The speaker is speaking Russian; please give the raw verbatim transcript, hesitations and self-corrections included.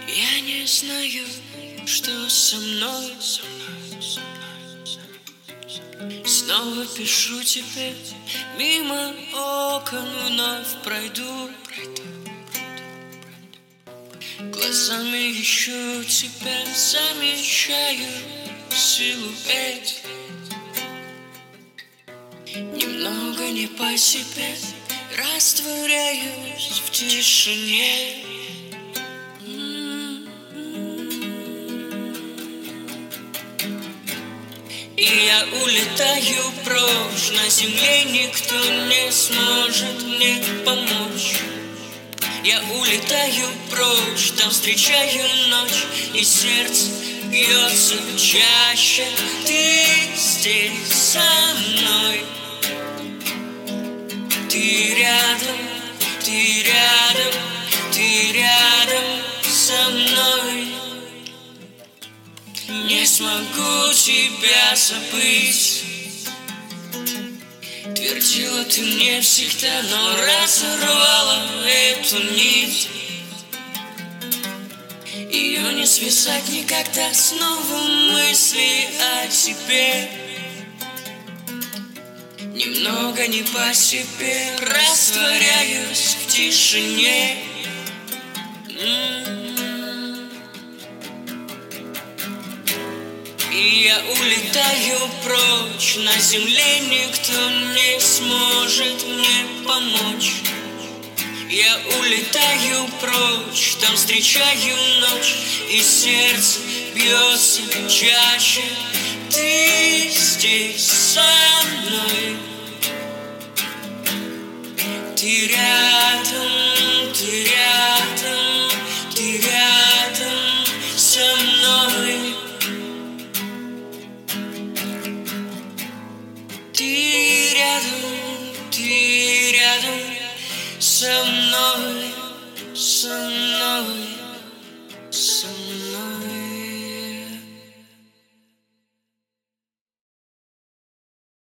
Я не знаю, что со мной. Снова пишу тебе, мимо окон вновь пройду. Глазами ищу тебя, замечаю силуэт. Немного не по себе, растворяюсь в тишине. И я улетаю прочь, на земле никто не сможет мне помочь. Я улетаю прочь, там встречаю ночь, и сердце бьется чаще. Ты здесь со мной, ты рядом, ты рядом, ты рядом со мной. Не смогу тебя забыть, твердила ты мне всегда, но разорвала эту нить. Ее не связать никогда, снова мысли о тебе. Немного не по себе, растворяюсь в тишине. И я улетаю прочь, на земле никто не сможет мне помочь. Я улетаю прочь, там встречаю ночь, и сердце бьется чаще. Ты здесь со мной, ты рядом, ты рядом, ты рядом со мной. Ты рядом, ты рядом со мной, со мной, со мной.